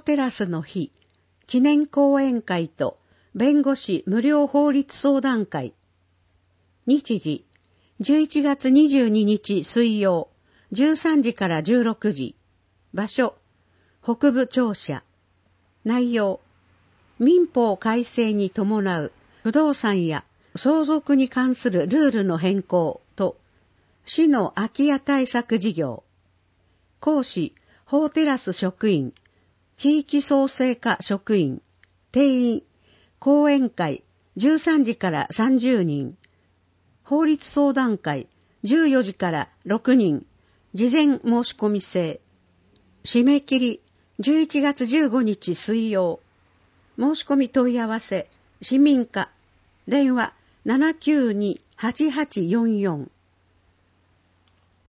テラスの日、記念講演会と弁護士無料法律相談会。日時、11月22日水曜、13時から16時。場所、北部庁舎。内容、民法改正に伴う不動産や相続に関するルールの変更と、市の空き家対策事業。講師、法テラス職員、地域創生課職員、定員、講演会13時から30人、法律相談会14時から6人、事前申し込み制。締め切り11月15日水曜。申し込み問い合わせ、市民課、電話792-8844。